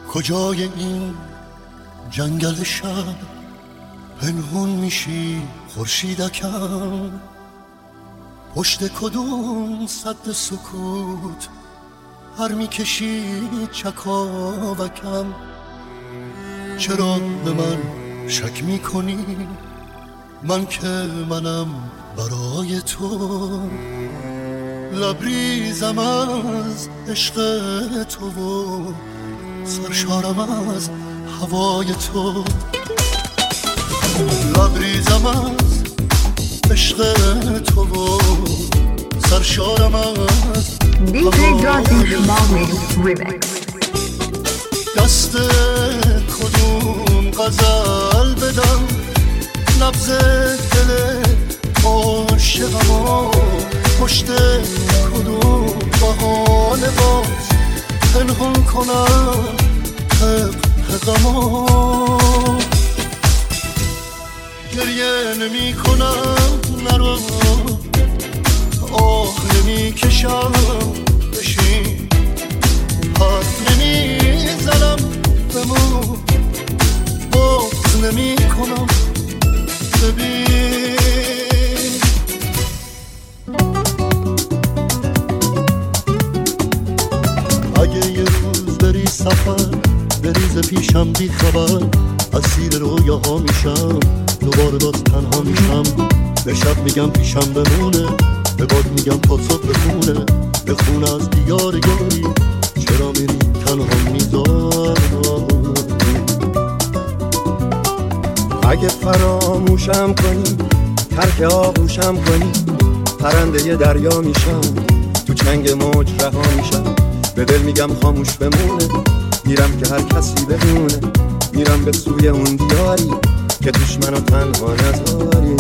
کجای این جنگل شب پنهون میشی خورشیدکم؟ پشت کدوم سد سکوت هر میکشی چکاوکم؟ چرا به من شک میکنی من که منم برای تو؟ لبریزم از عشق تو و سرشارم از هوای تو. لبریزم از عشق تو و سرشارم از هوای تو. دست کدوم غزل بدم نبض دل عاشقم، پشت کدوم بهانه باز پنهان کنم غمو. گریه نمی کنم نرو، آه نمی کشم بشین، حرف نمی زنم بمون، باز نمی کنم ببین. اگه یه روز بری سفر بریز پیشم بی خبر، اسیر رویاها میشم دوباره باز تنها میشم. به شب میگم پیشم بمونه، به باد میگم تا صبح بخونه، بخونه از دیار یاری چرا میری تنها میذاری. اگه فراموشم کنی ترک آغوشم کنی، پرنده دریا میشم تو چنگ موج رها میشم. به دل میگم خاموش بمونه، میرم که هر کسی بدونه، میرم به سوی اون دیاری که توش منو تنها نذاری.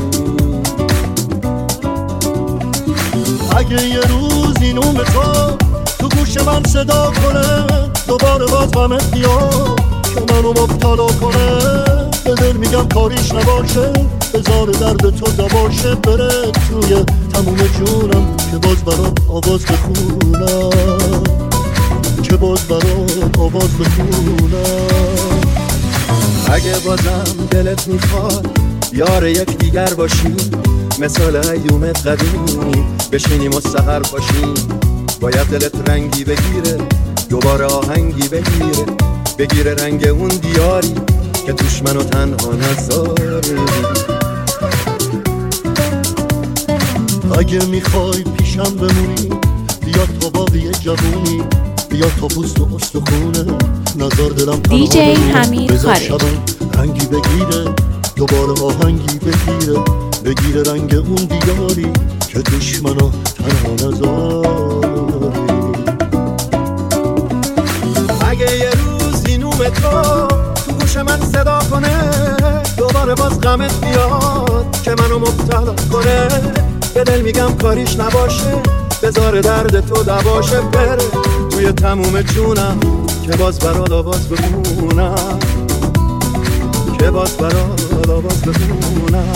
اگه یه روز این نوم تو گوش من صدا کنه، دوباره باز غمت بیاد که منو مبتلا کنه، به دل میگم کاریش نباشه، بذار درد تو دباشه، بره توی تموم جونم که باز برات آواز بخونم، که باز برات آواز بخونم. اگه بازم دلت میخواد یار یک دیگر باشیم، مثال ایوم قدیمی بشینیم و سحر باشیم. باید دلت رنگی بگیره، دوباره آهنگی بگیره رنگ اون دیاری که توش منو تنها نذاری. اگه میخوای پیشم بمونی بیا تا باقی جوونی، بیا تا پوست و استخونه، نظر دلم تنها دیجی حمید خارج. شبم رنگی بگیره، دوباره آهنگی بگیره رنگ اون دیاری که دشمنو تنها نذاری. اگه یه روز این نوم تو گوش من صدا کنه، دوباره باز غمت بیاد که منو مبتلا کنه، به دل میگم کاریش نباشه، بذار درد تو دباشه، بره توی تموم جونم که باز برات آواز بخونم، که باز برات آواز بخونم.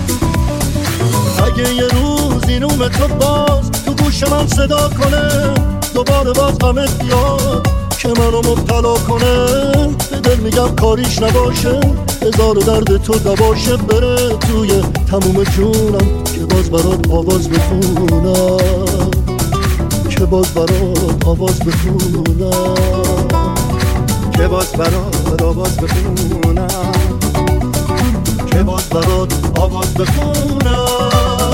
اگه یه روز این نوم تو باز تو گوش من صدا کنه، دوباره باز غمت بیاد که منو مبتلا کنه، به دل میگم کاریش نباشه، بذار درد تو دباشه، بره توی تموم جونم که باز برات آواز بخونم، که باز برات آواز بخونم، که باز برات آواز بخونم، که باز برات آواز بخونم.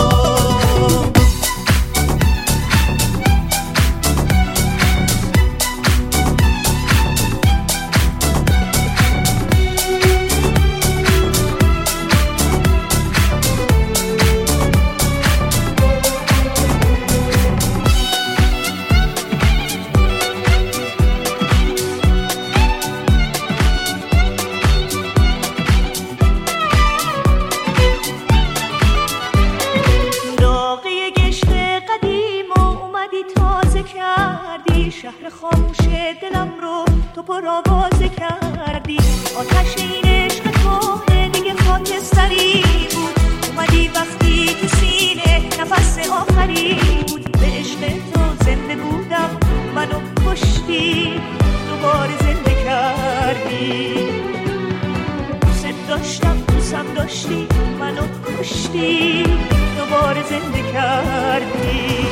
شهر خاموش دلم رو تو پر آوازه کردی، آتش این عشق کهنه دیگه خاکستری بود، اومدی وقتی تو سینه نفس آخری بود. به عشق تو زنده بودم، منو کشتی دوباره زنده کردی. داشتی منو کشتی دوباره زنده کردی.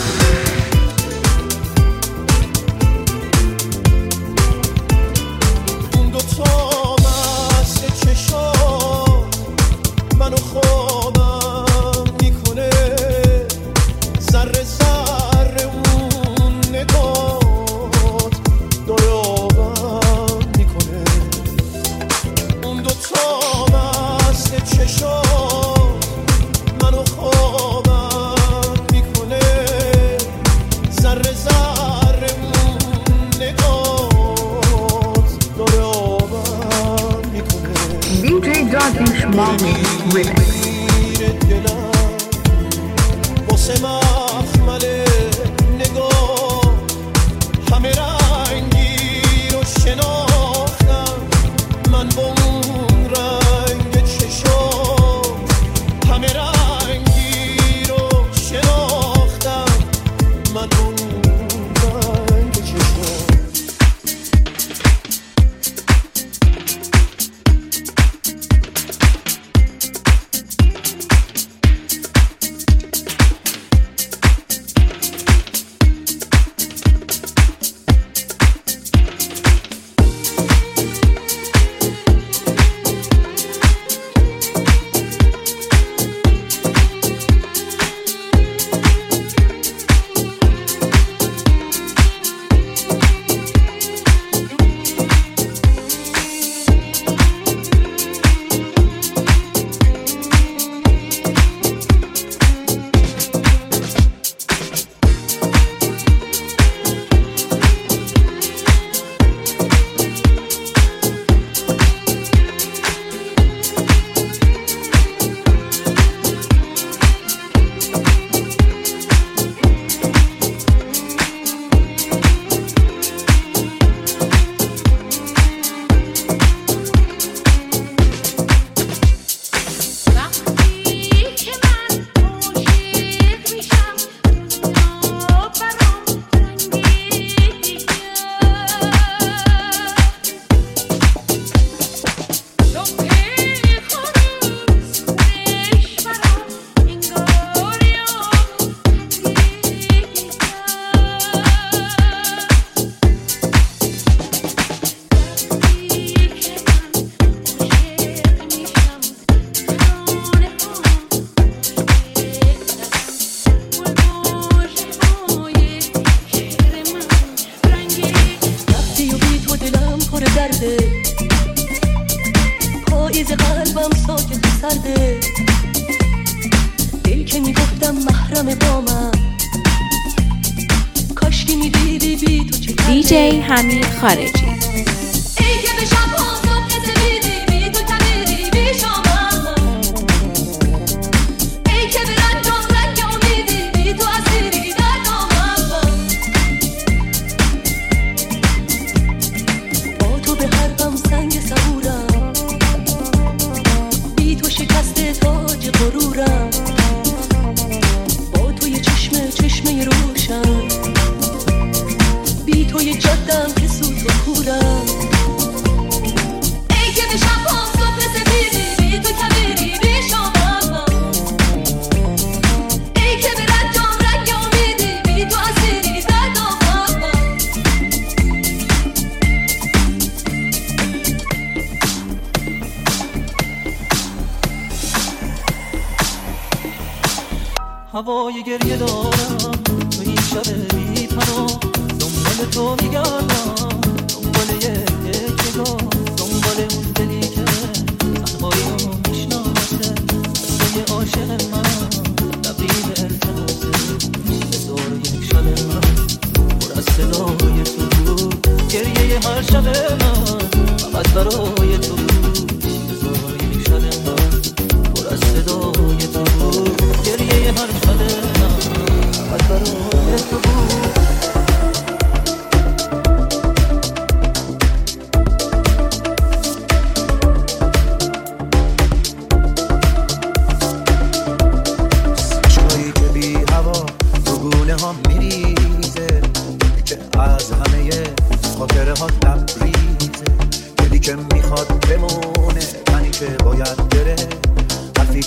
اون دوتا مست چشم منو خوابم میکنه، ذره ذره اون نگات داره آبم میکنه. اون دوتا مست چشم منو خوابم میکنه، ذره ذره اون نگات داره آبم میکنه. DJ Darkish Mommy Remix. واسه مخمل نگاه همه رنگی رو شناختم، من با اون رنگ چشم همه رنگی رو شناختم، من با اون رنگ چشم. DJ حمید خارجی. هوای گریه دارم تو این شب بی پناه، دنبال تو میگردم، دنبال یک نگاه، دنبال اون دلی که تنهایی رو میشناسه، قصه عاشق من تبدیل التماسه، هزار یک شب من پر از صدای تو بود، گریه هر شب من فقط برای تو بود، هزار یک شب من پر از صدای تو بود، گریه هر شب من فقط برای تو بود. خاطره ها لبریزه، دلی که میخواد بمونه، منی که باید بره،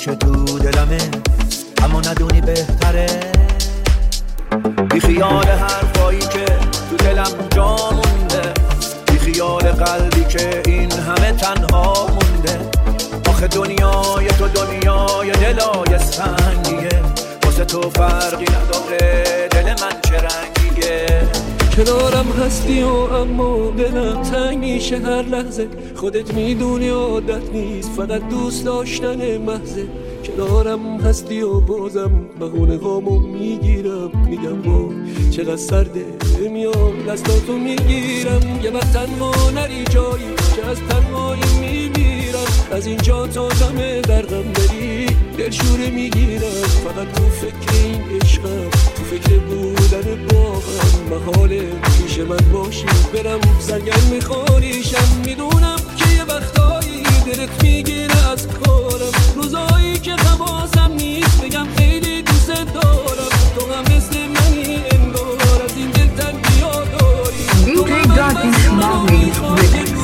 همیشه تو دلمه اما ندونی بهتره. بی خیال حرفایی که تو دلم جا مونده، بی خیال قلبی که این همه تنها مونده. آخه دنیای تو دنیای دلای سنگیه، واسه تو فرقی نداره دل من چه رنگیه. کنارم هستی و اما دلم تنگ میشه هر لحظه. خودت میدونی عادت نیست فقط دوست داشتن محضه. کنارم هستی و بازم بهونه هامو میگیرم، میگم با چقدر سرده میام دستاتو میگیرم. یه وقت تنها نری جایی که از تنهایی میمیرم. از اینجا تا دم درغم بری دلشوره میگیرم. فقط تو فکر این عشقم، تو فکر بودن باهم. محاله پیش من باشی برم سرگرم میخوریشم. میدونم که یه وقتایی دلت میگیره از کارم، روزایی که حواسم نیست بگم خیلی دوست دارم. تو هم مثل منی انگار از این دل تنگی ها داری. DJ Datish Mami Remix.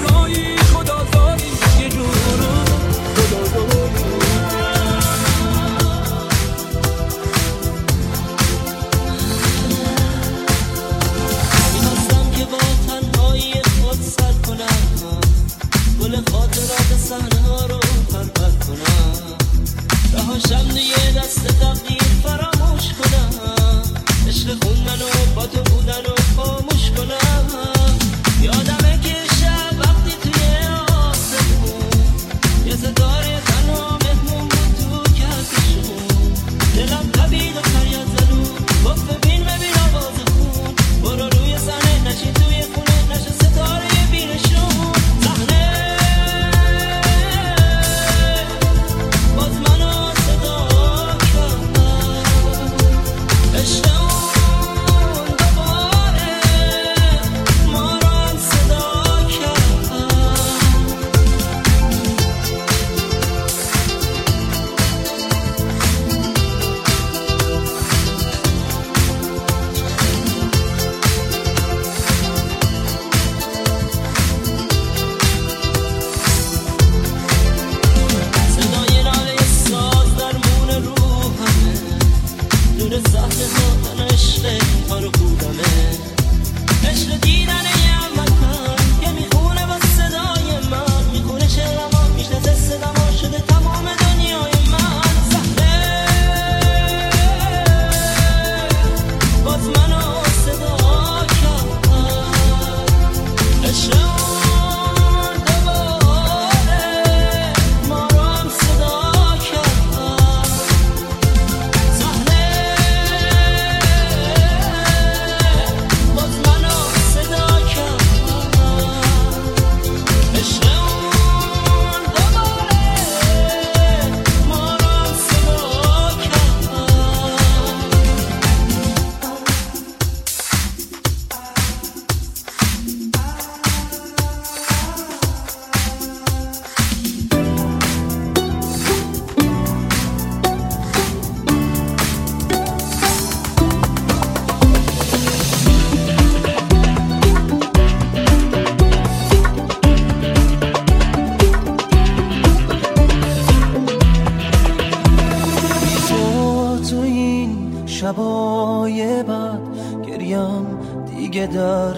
شبای بعد گریم دیگه در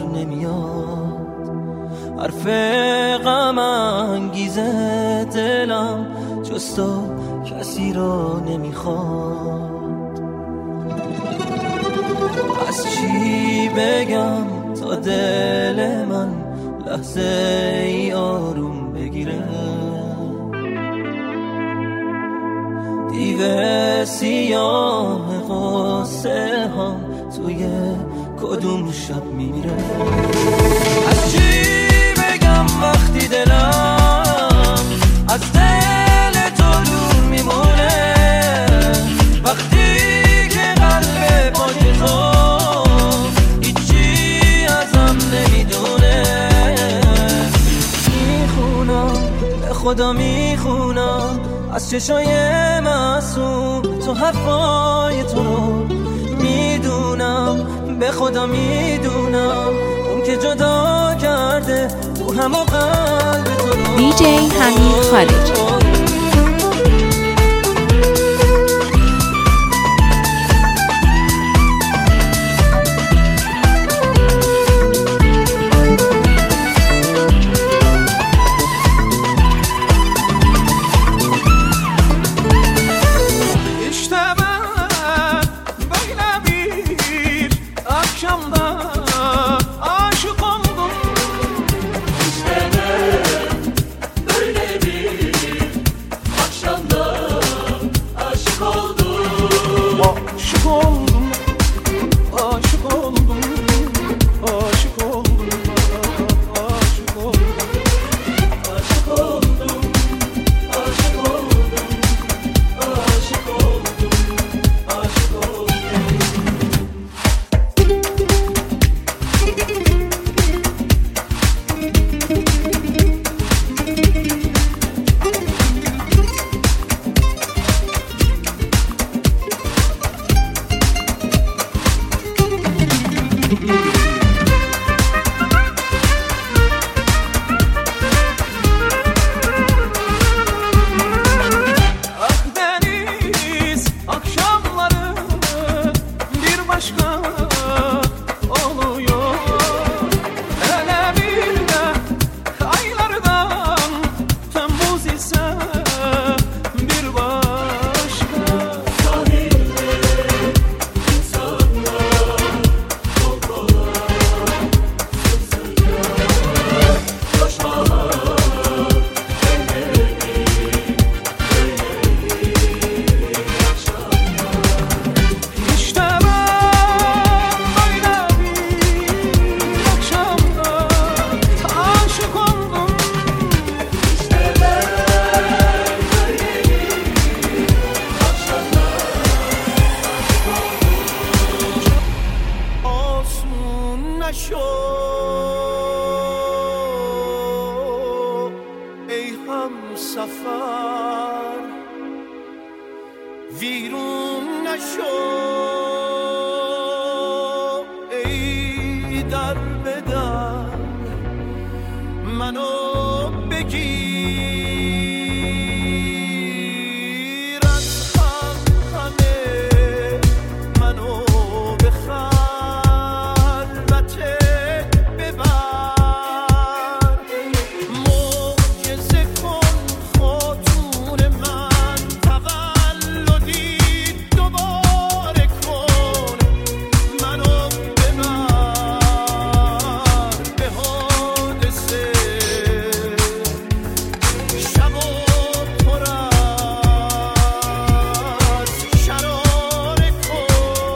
نمیاد. حرف غم انگیزه دلم جز تو کسی را نمیخواد. از چی بگم تا دل من لحظه ای آروم بگیره. دیو سیاه قصه هم توی کدوم شب میمیره. از چی بگم وقتی دلم از دل تو دور میمونه. وقتی که قلب پاک تو هیچی ازم نمیدونه. میخونم به خدا میخونم از چشای معصوم تو حرفای تو رو میدونم. به خدا میدونم اون که جدا کرده تو همه قلب تو رو. DJ حمید خارجی. هم سفر ویرون نشو ای در بدر منو بگیر از هم همه منو به خلوتت ببر معجزه کن خاتون من تولدی دوباره کن منو ببر به حادثه شب و پر از شراره کن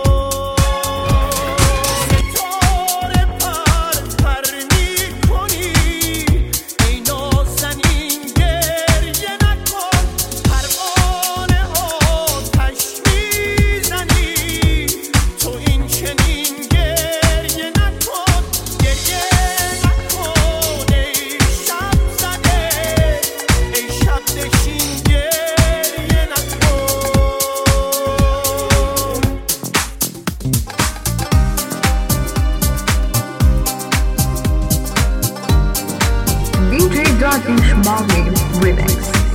ستاره پر میکنی ای نازنین گریه نکن پروانه آتش میزنی تو این چنین گریه نکن گریه نکن ای شب زده ای شب نشین گریه نکن DJ Darkish Marvin Remix.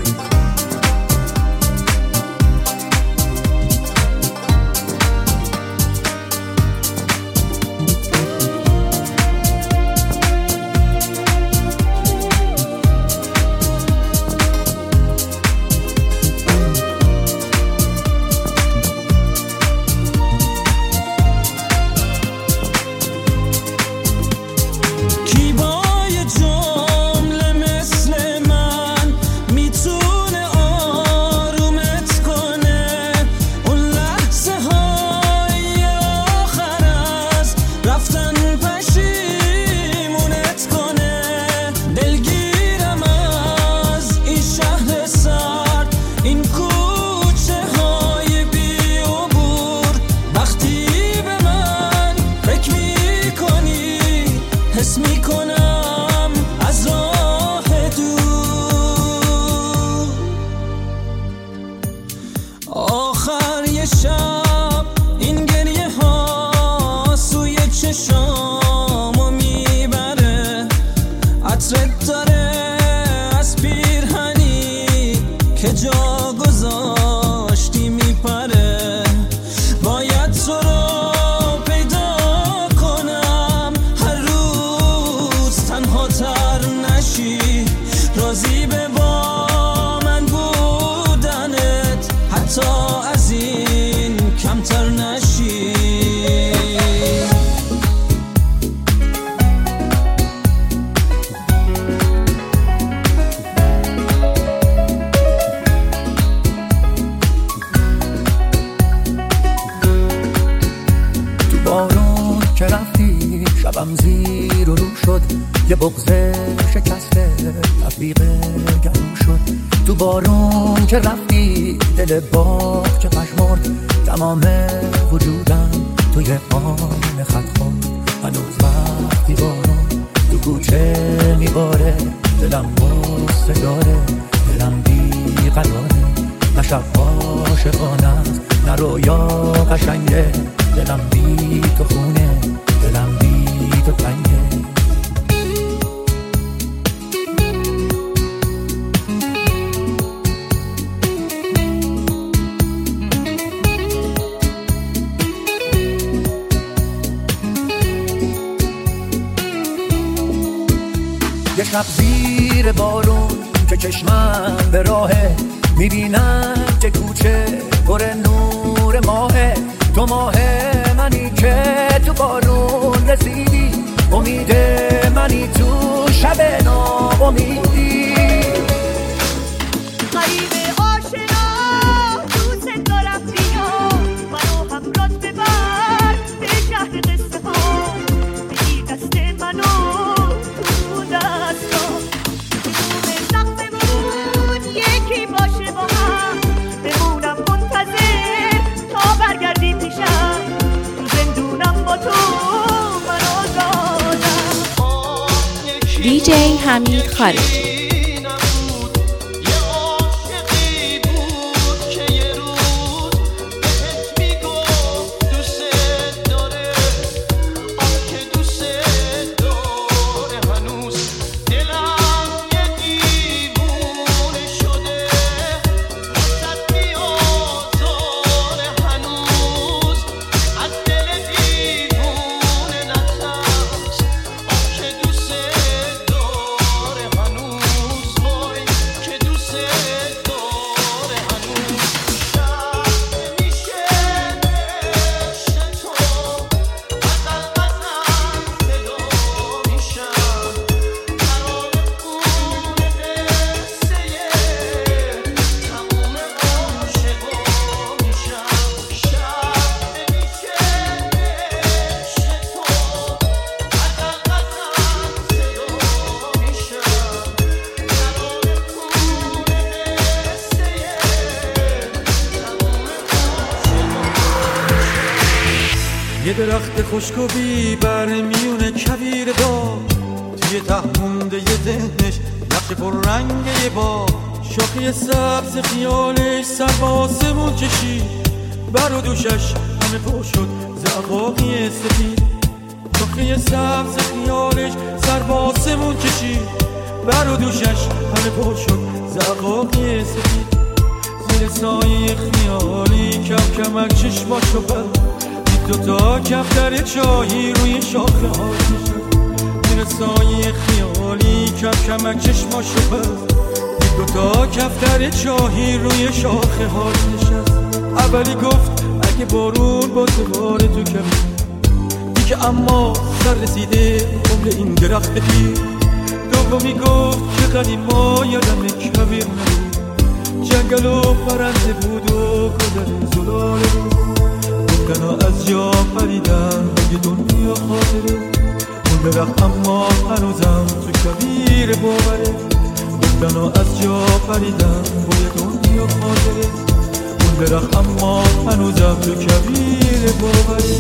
کی با یه جمله مثل من میتونه آرومت کنه اون لحظه های آخر از رفتن پشیمونت کنه دلگیرم از این شهر سرد این کوچه های بی عبور وقتی به من فکر میکنی حس میکنم از راه دور آخر یه شب این گریه ها سوی چشامو میبره عطرت داره از پیرهنی که جا گذاشتی میپره باید تو رو پیدا کنم هر روز تنها تر نشی راضی به با من بودنت حتی از این کمتر نشی تو بارون که رفتی شبم زیر و رو شد یه بغض شکسته تفریق گرم شد تو بارون که رفتی دل باغ که پشمرد تمام وجودم توی آن خط خورد هنوز وقتی بارون تو کوچه میباره دلم غصه داره دلم بی قراره نه شب عاشقانه است نه رویا قشنگه دلم بی تو خونه دلم بی تو تنگه یه شب زیر بارون که چشمم به راهه میبینم که کوچه پر نور ماهه تو ماه منی که تو بارون رسیدی امید منی تو شب ناامیدی غریب آشنا دوست دارم بیا منو همراه ببر به شهر قصه ها بگی دست منو تو دستا بدون سقفمون یکی باشه با هم بمونم منتظر تا برگردی پیشم تو زندونم با تو من آزادم DJ حمید خارجی. یه درخت خشک و بی بر میونه کویر دار، توی ته مونده یه ذهنش نقش پر رنگه با شاخه سبز خیالش سر به آسمون کشید، بر و دوشش همه پر شد زعفاقی سفید. شاخه سبز خیالش سر به آسمون کشید، بر و دوشش همه پر شد زعفاقی سفید. زیر سایه خیالی کم کمک چشماشو بست، دید دوتا کفتر چاهی روی شاخه ها نشست. زیر سایه خیالی کم کمک چشماشو بست، دید دوتا کفتر چاهی روی شاخه ها نشست. اولی گفت اگه بارون با دوباره تو کمی دیگه، اما سر رسیده عمر این درخت پیر. دومی گفت که قدیما یادم کویر نبود، جنگل و پرنده بود و گذر زلاله بود. گفتن ها از جا پریدن اگه دنیا خاطره، اون درخت اما هنوزم تو کویر باوره. گفتن ها از جا پریدن بوی دنیا خاطره، اون درخت اما هنوزم تو کویر باوره.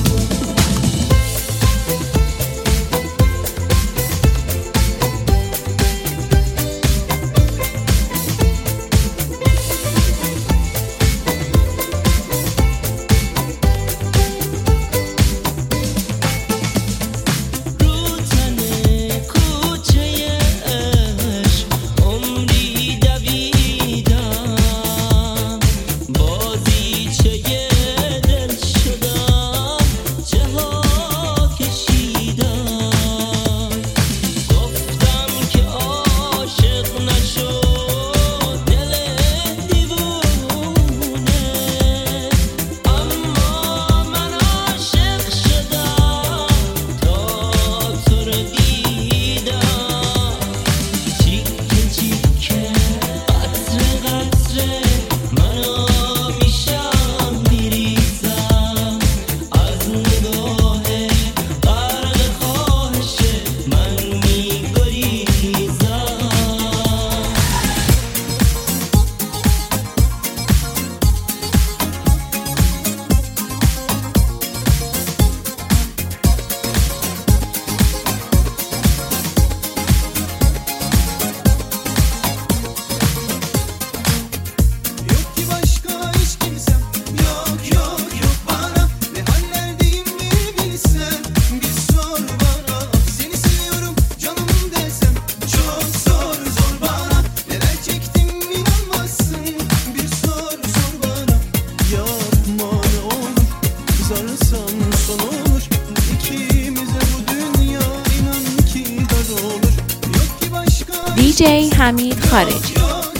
DJ حمید خارجی.